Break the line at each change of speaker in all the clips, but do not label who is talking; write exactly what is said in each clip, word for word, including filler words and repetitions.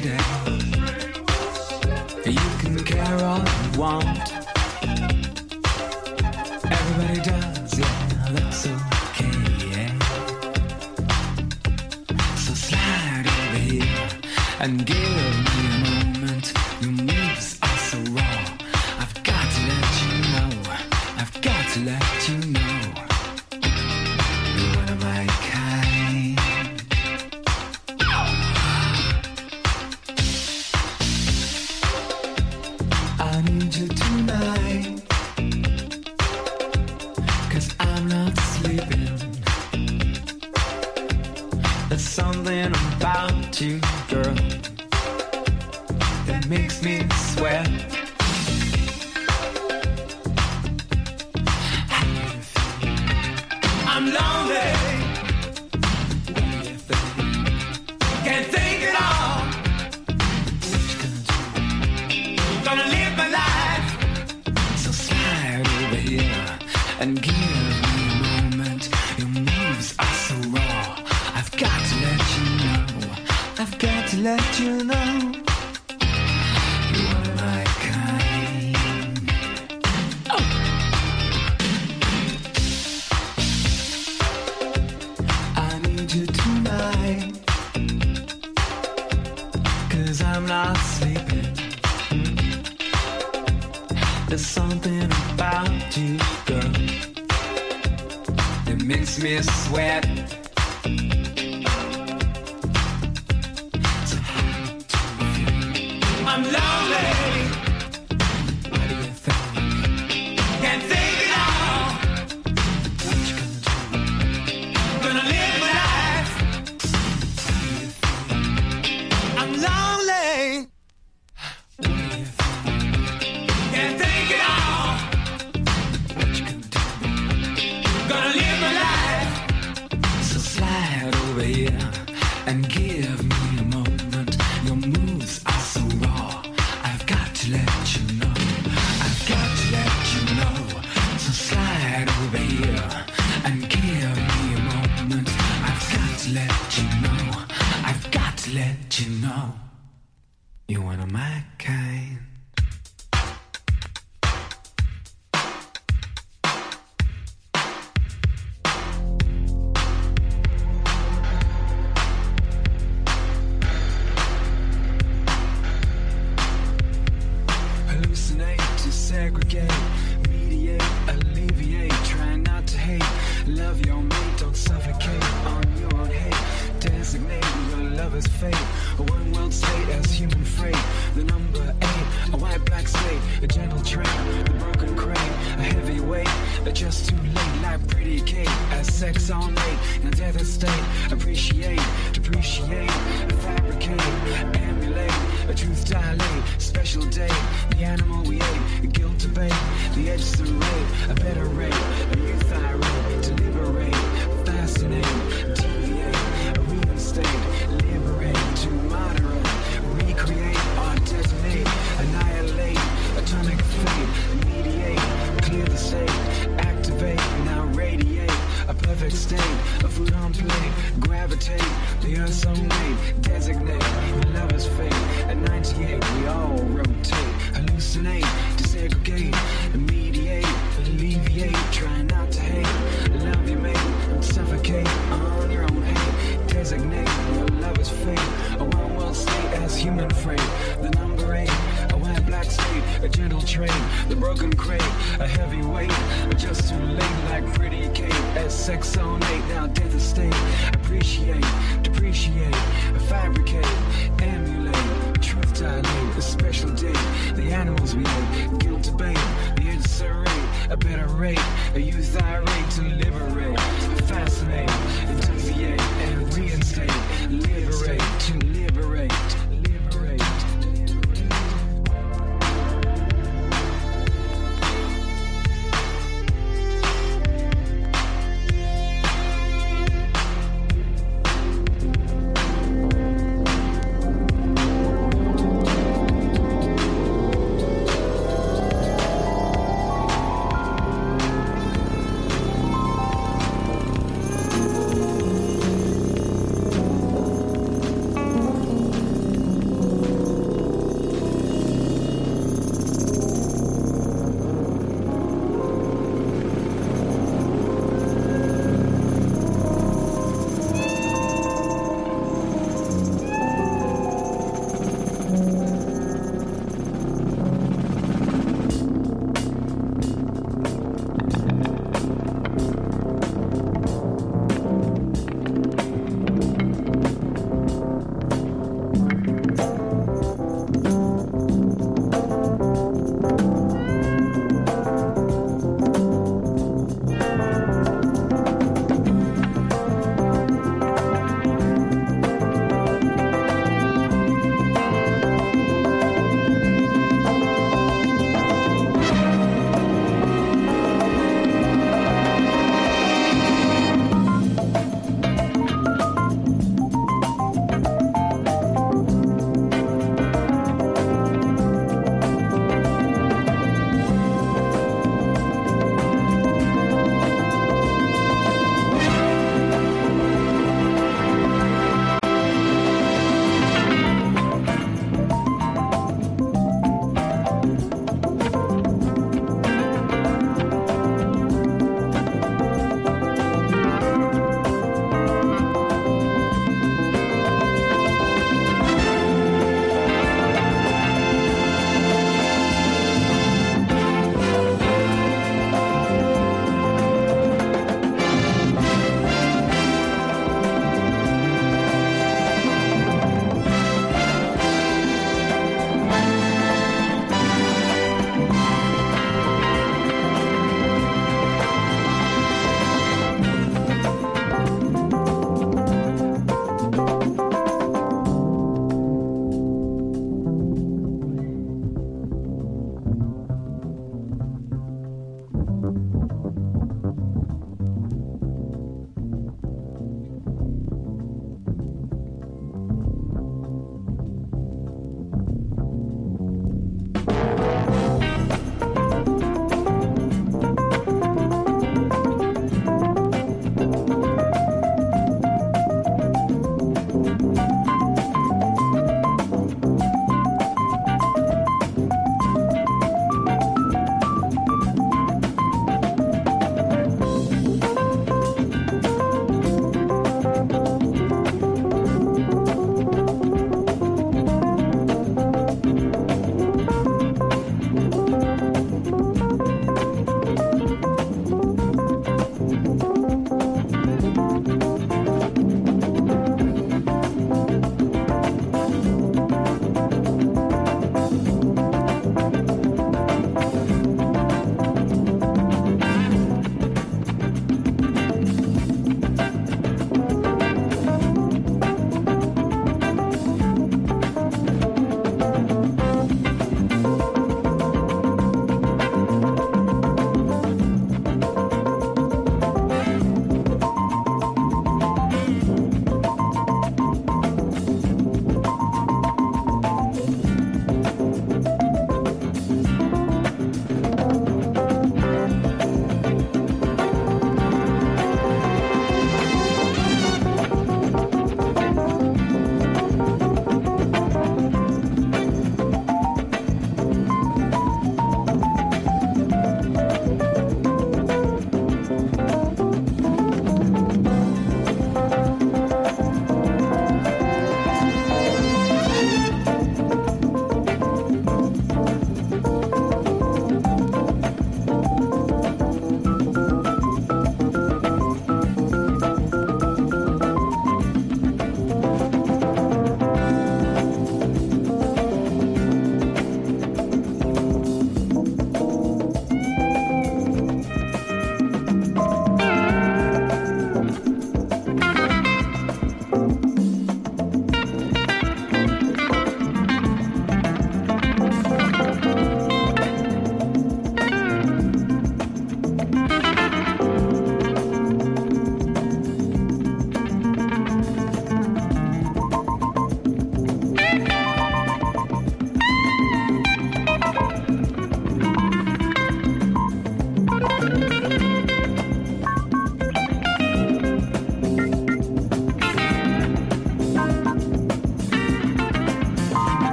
today. You can care all you want. Everybody does, yeah, that's okay, yeah. So slide over here and give me a moment. Your moves are so raw. I've got to let you know. I've got to let you know. You're one of my kind. I need you tonight, 'cause I'm not sleeping. There's something about you, girl, that makes me sweat. I'm lonely. What do you think? Can't think at all. What you gonna do? Gonna live my life. So slide over here and give me a moment. Your moves are so raw. I've got to let you know. I've got to let you know. You are my kind. Oh. I need you tonight, 'cause I'm not sleeping. There's something about you, girl, that makes me sweat. So how do you feel? I'm lonely. What do you think? Can't think at all. What you gonna do? Gonna live my life. How do you feel? I'm lonely. What do you feel? Can't think at all. What you gonna do? Gonna live my life. So slide over here and give me a moment. Your moves are so raw. I've got to let you know. I've got to let you know. So slide over here and give me a moment. I've got to let you know. I've got to let you know. You're one of my kind. Hallucinate to segregate, mediate, alleviate, try not to hate. Love your mate, don't suffocate on your own hate. Designate your lover's fate, a one world state as human freight. The number eight, a white black slate, a gentle train, the broken crane, a heavy weight, a just too late, like pretty Kate, as sex all night, now death is state. Appreciate, depreciate, fabricate, emulate, a truth dilate, special day, the animal we ate, guilt debate, the edge serrate, a better rate, a new thyroid, to liberate, fascinate, deviate, a reinstate, liberate, to moderate, recreate, or detonate, annihilate, atomic fate, mediate, clear the state, activate, now radiate, a perfect state, a food on plate, gravitate, the earth's own mate, designate, your lover's fate, at ninety-eight we all rotate, hallucinate, desegregate, mediate, alleviate, try not to hate, love your mate, suffocate on your own hate, designate, your lover's fate, a one world state as human freight, the number eight, a white black state, a gentle train, the broken crate, a heavy weight, just too late like pretty Kate, as sex on eight, now death is state, appreciate, depreciate, fabricate, emulate, truth dilate, a special day, the animals we ate, guilt debate, the inserate, a better rate, a youth irate to liberate, fascinate, deviate, and reinstate, liberate, to liberate, liberate.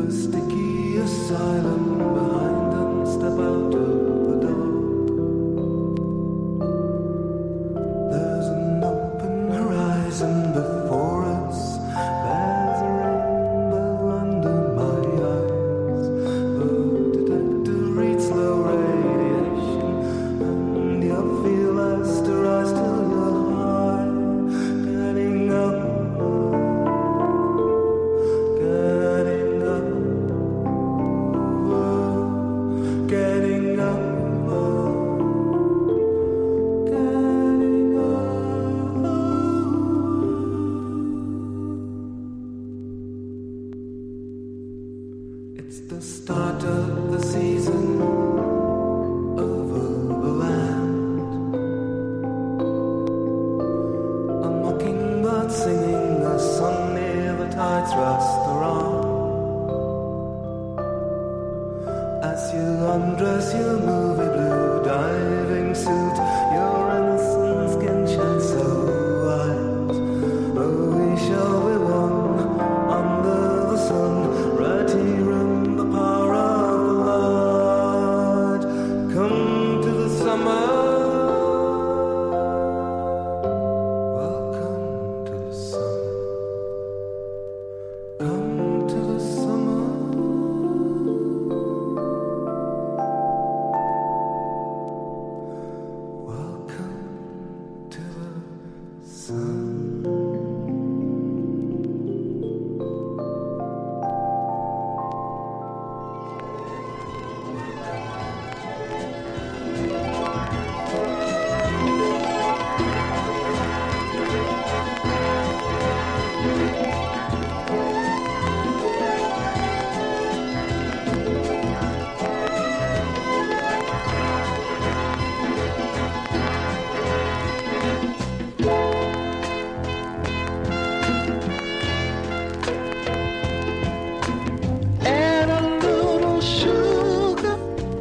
a sticky asylum behind them, step out of the door. There's an open horizon before us. There's a rainbow under my eyes. The detector reads low radiation, and you feel as to rise till you're high. Getting up, getting up, getting up, getting up. It's the start of the season over the land. A mockingbird singing a song near the Tides restaurant. As you undress your movie blue diving suit, your innocent skin shines so white. Oh, we shall be one under the sun, right here in the power of the light. Come to the summer. Welcome to the sun. Come to the summer. Welcome to the sun.
Add a little sugar,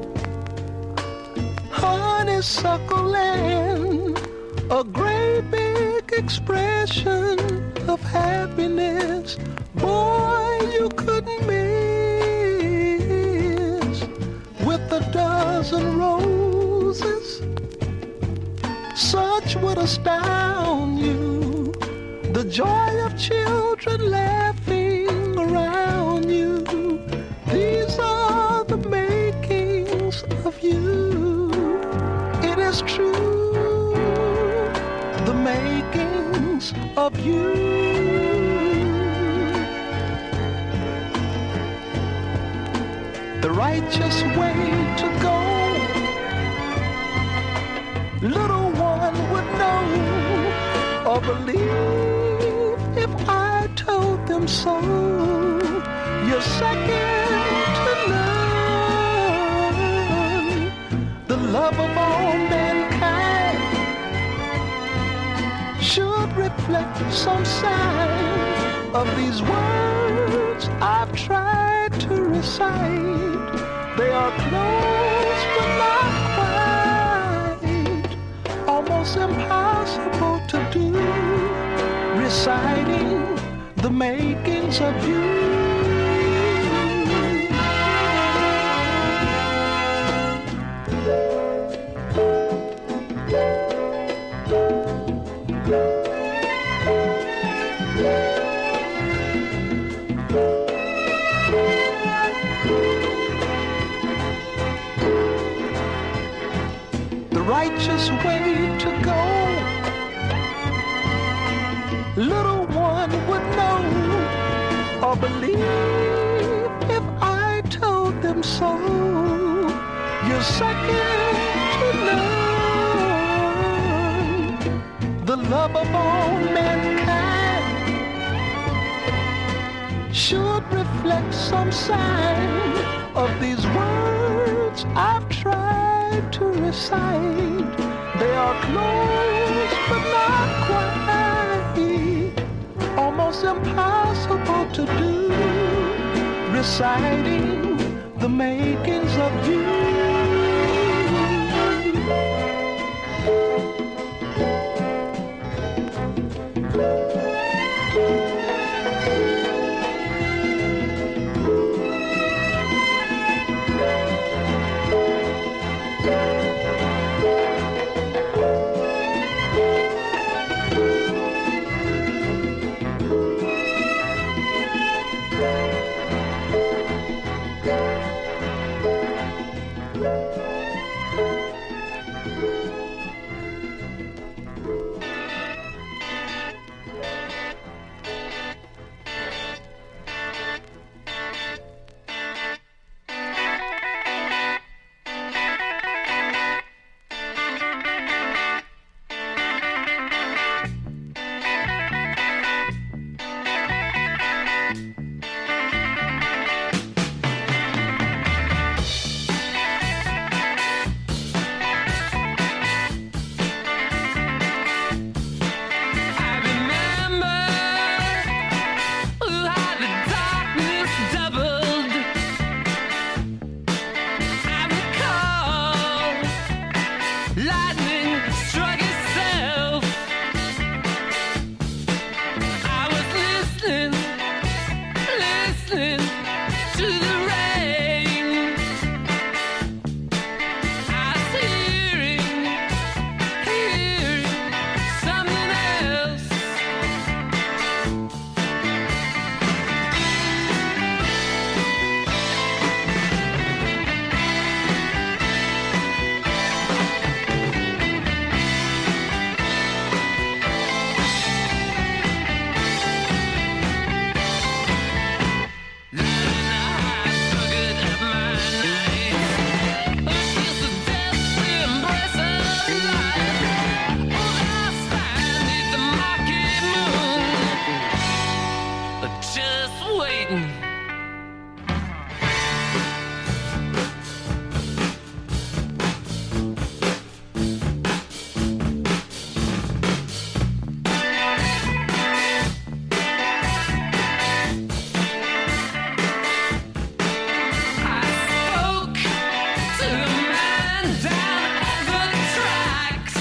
honeysuckle, and a great big expression of happiness. Boy, you couldn't miss. With a dozen roses, such would astound you. The joy of children laughing around you. These are the makings of you. It is true, the makings of you. The righteous way to go, little one would know or believe if I told them so. You're second to none, the love of all mankind should reflect some sign of these words I've tried to recite. They are close but not quite, almost impossible to do, reciting the makings of you. The righteous way to go, little one would know or believe if I told them so. You're second to none, the love of all mankind should reflect some sign of these words I've tried to recite. They are close but not quite, almost impossible to do, reciting the makings of you.
listening to the rain. I was hearing, hearing something else. Just waiting. I spoke to the man down at the tracks,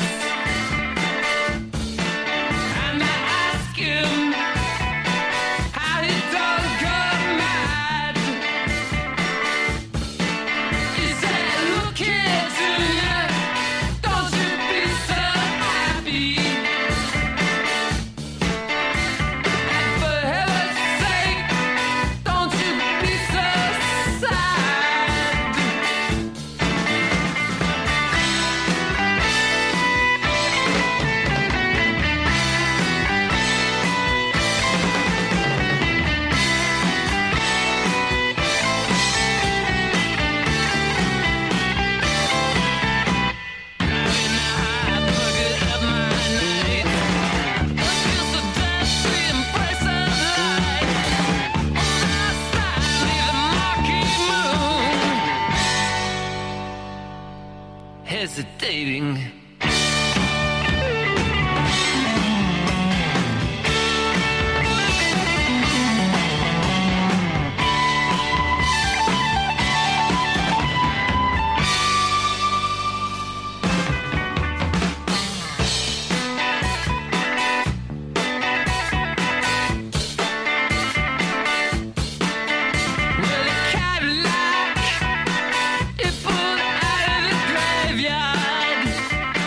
and I asked him how he done got mad. He said, look here, Junior, don't you be so happy. And for heaven's sake, don't you be so sad. Hesitating. Well, the Cadillac, it pulled out of the graveyard.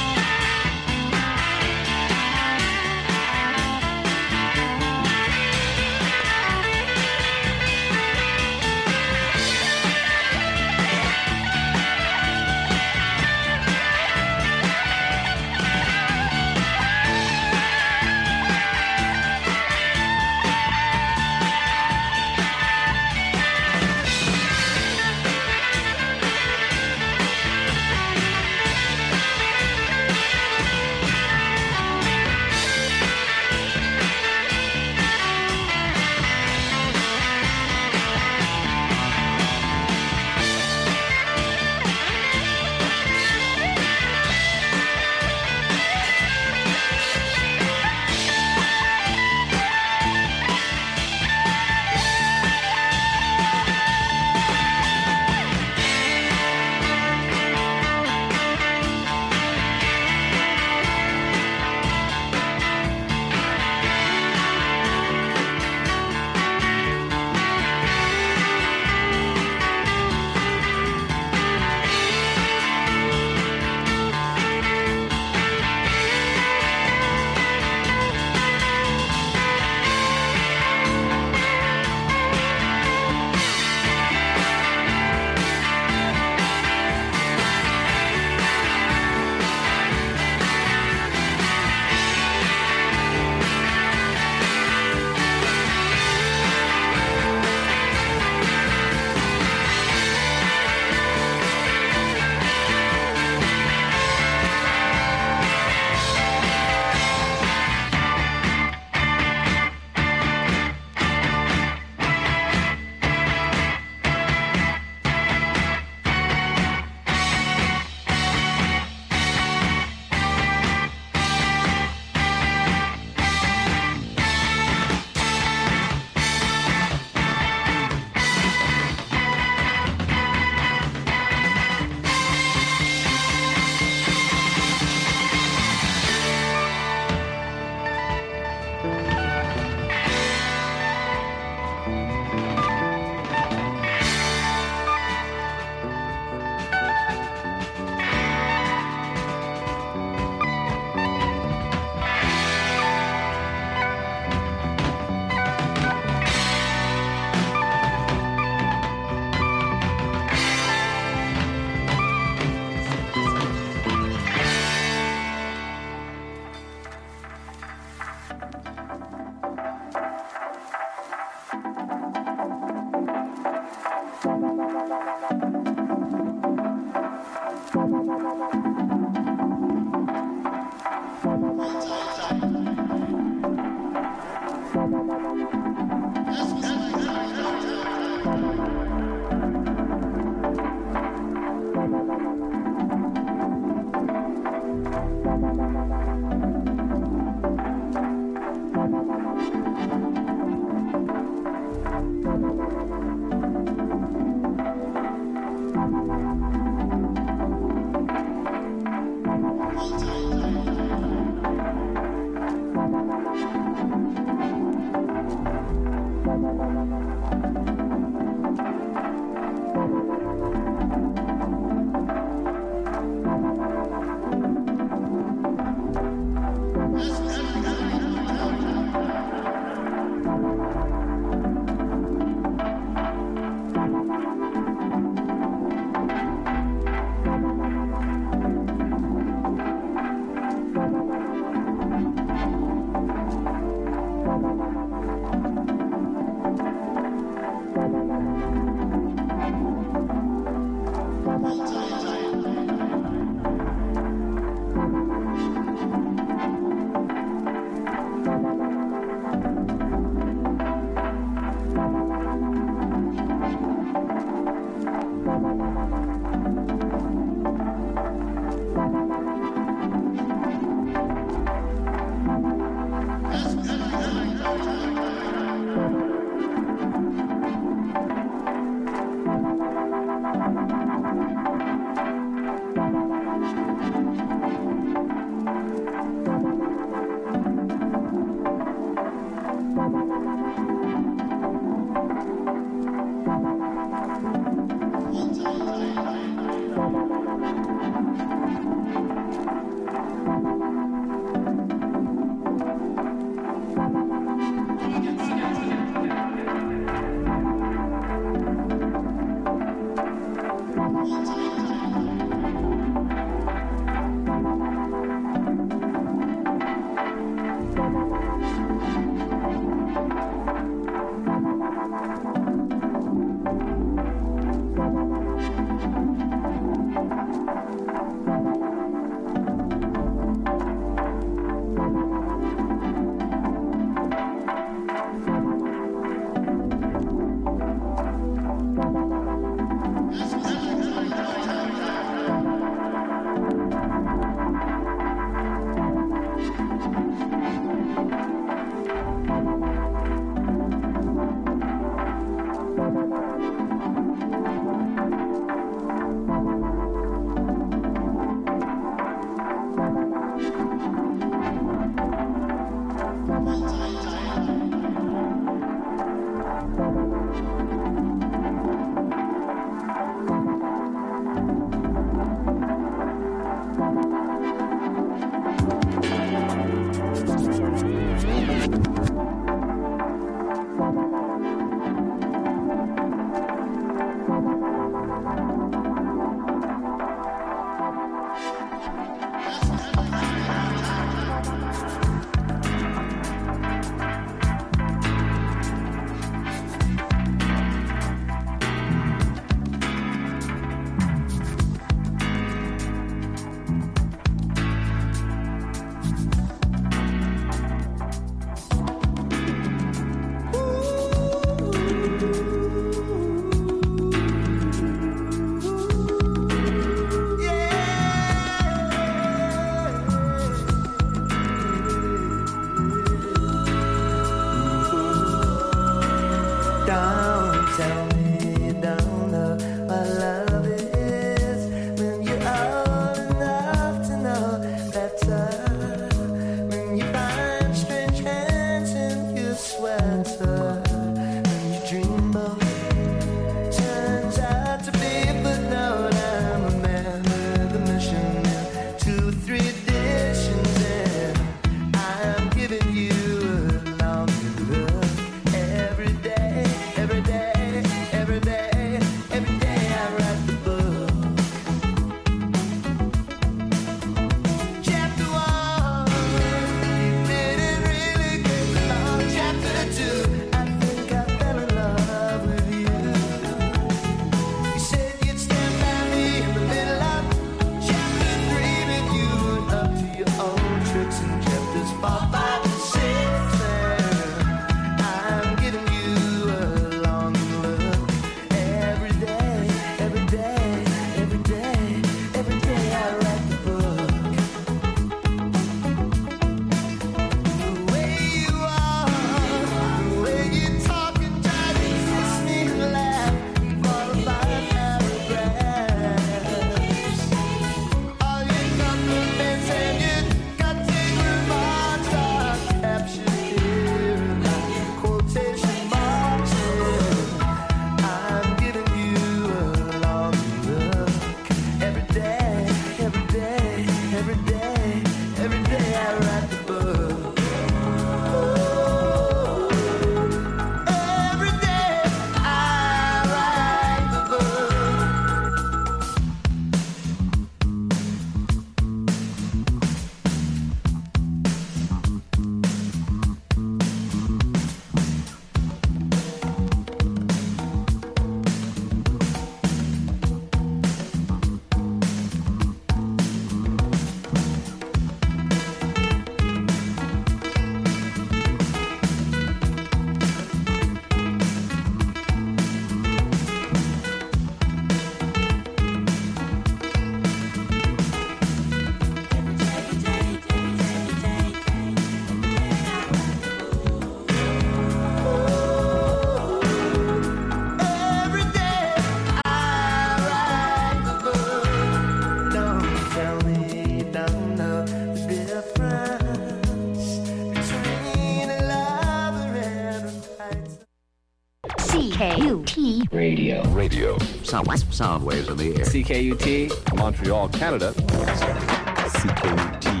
Radio. Sound, sound waves in the air.
C K U T.
Montreal, Canada. C K U T.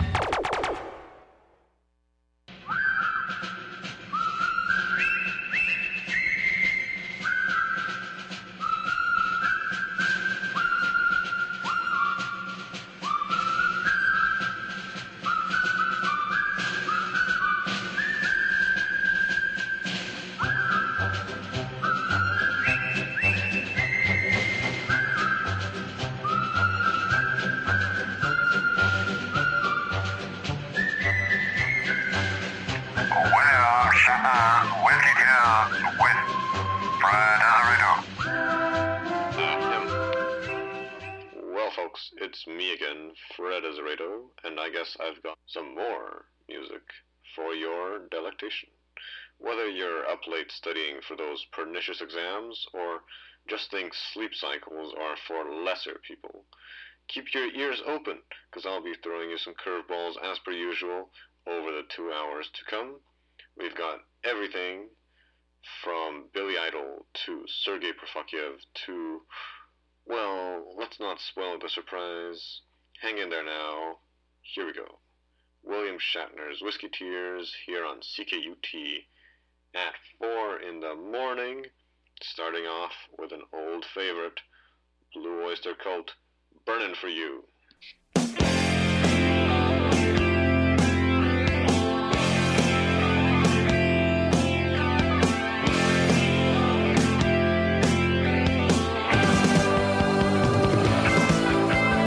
It's me again, Fred Azeredo, and I guess I've got some more music for your delectation. Whether you're up late studying for those pernicious exams, or just think sleep cycles are for lesser people, keep your ears open, because I'll be throwing you some curveballs as per usual over the two hours to come. We've got everything from Billy Idol to Sergei Prokofiev to... well, let's not spoil the surprise. Hang in there now. Here we go. William Shatner's Whiskey Tears here on C K U T at four in the morning. Starting off with an old favorite, Blue Oyster Cult, Burnin' For You.